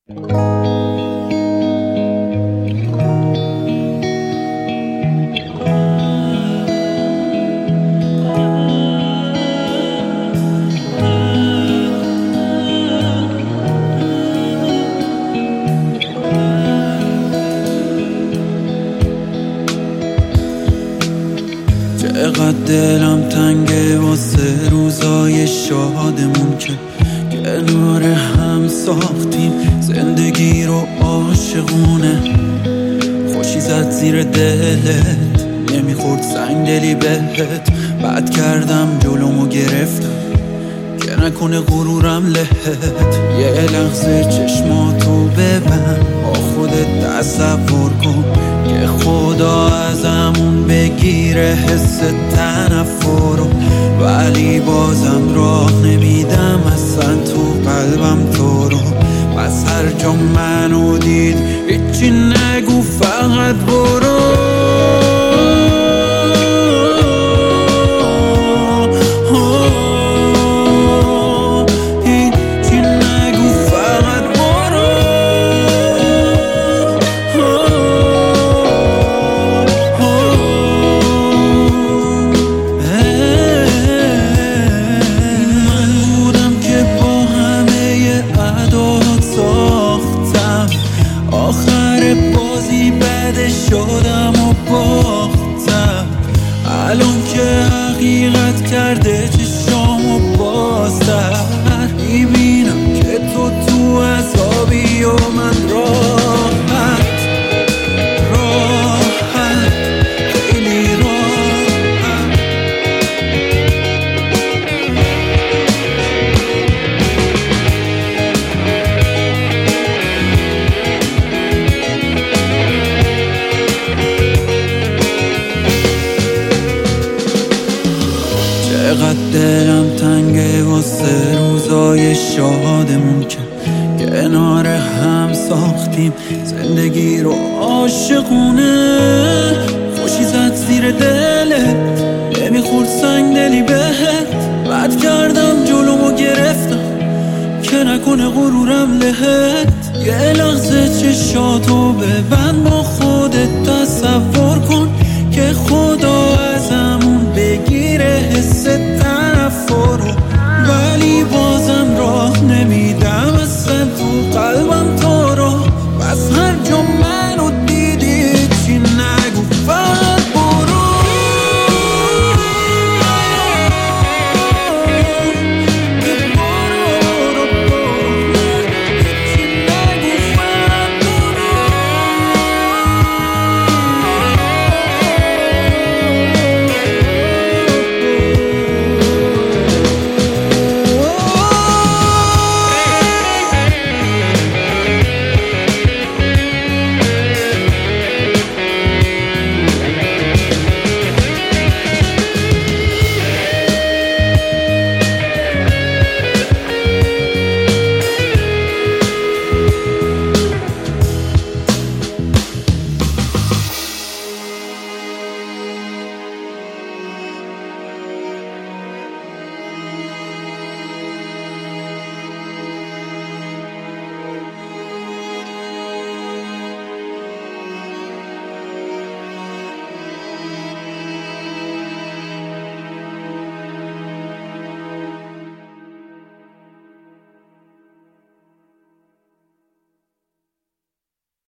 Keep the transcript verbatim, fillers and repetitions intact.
چقدر دلم تنگه واسه روزای شادمون که کنار هم ساختیم زندگی رو عاشقونه. خوشی زد زیر دلت، نمیخورد سنگ دلی بهت. بد کردم جلومو گرفتم که نکنه غرورم لهت. یه لحظه چشماتو ببند، با خودت تصور کن که خدا ازمون بگیره حس تنفر رو. ولی بازم راه نمیدم اصلا تو قلبم تو رو. پس هر جا منو دید هیچی نگو، فقط برو. آخر بازی بده شدم و باختم، الان که حقیقت کرده چشامو بازتر. میبینم که تو تو عذابی و من راحت راحت خیلی راحت. چقدر دلم تنگه واسه روزای شادمون که کنار هم ساختیم زندگی رو عاشقونه. خوشی زد زیر دلت، نمیخورد سنگ دلی بهت. بد کردم جلومو گرفتم که نکنه غرورم لهت. یه لحظه چشاتو ببند، با خودت تصور کن که خدا ازمون بگیره حس تنفر رو. ولی بازم راه نمیدم اصلا تو قلبم